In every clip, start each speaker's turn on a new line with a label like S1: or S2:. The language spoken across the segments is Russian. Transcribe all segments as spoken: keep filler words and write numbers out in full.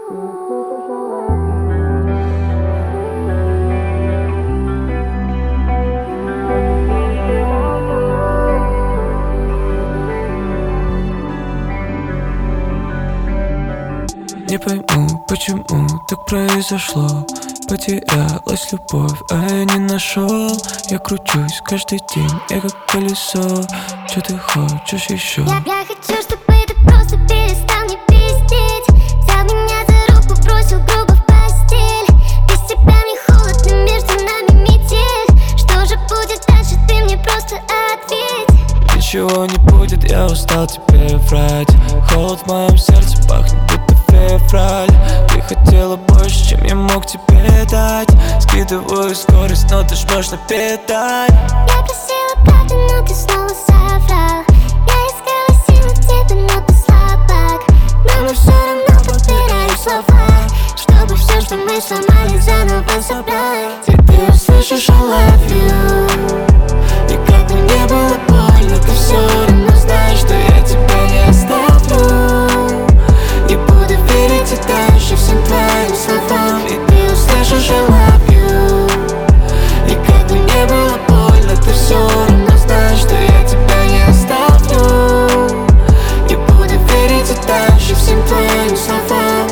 S1: Не пойму, почему так произошло. Потерялась любовь, а я не нашел. Я кручусь каждый день, я как колесо. Чё ты хочешь еще?
S2: Я, я хочу, чтобы ты просто перестал не пиздеть. Взял меня за руку, бросил грубо в постель. Без тебя мне холодно, между нами метель. Что же будет дальше, ты мне просто ответь.
S1: Ничего не будет, я устал тебе врать. Холод в моем сердце пахнет будто февраль. Ты хотела больше, чем я мог тебе дать. Скидываю скорость, но ты жмешь на педаль.
S2: Я просила правды, но ты снова соврал. Я искала силы где-то, но ты слабак. Но все равно подбираю слова, чтобы все, что мы сломали, заново собрать.
S1: И ты услышишь I love you. И как бы не было больно, ты все равно знаешь, что я тебя не оставлю. И буду верить и дальше всем твоим словам. И ты услышишь I love you. И как бы не было больно, ты все равно знаешь, что я тебя не оставлю. И буду верить и дальше всем твоим словам.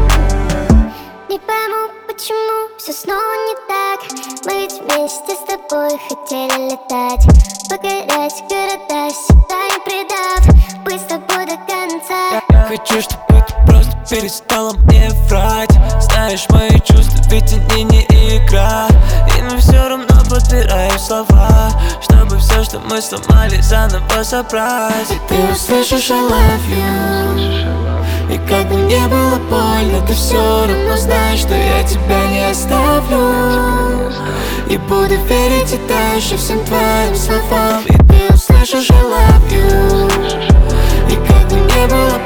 S2: Не пойму, почему все снова не так. Мы ведь вместе с тобой хотели летать, покорять города, себя не предав, быть с тобой до конца.
S1: Я хочу, чтобы ты просто перестала мне врать. Знаешь мои чувства, ведь они не игра. И мы все равно подбираем слова, чтобы все, что мы сломали, заново собрать. И ты услышишь I love you. И как бы не было больно, ты все равно знаешь, что я тебя не оставлю. И буду верить и дальше всем твоим словам. И ты услышишь I love you. И как бы не было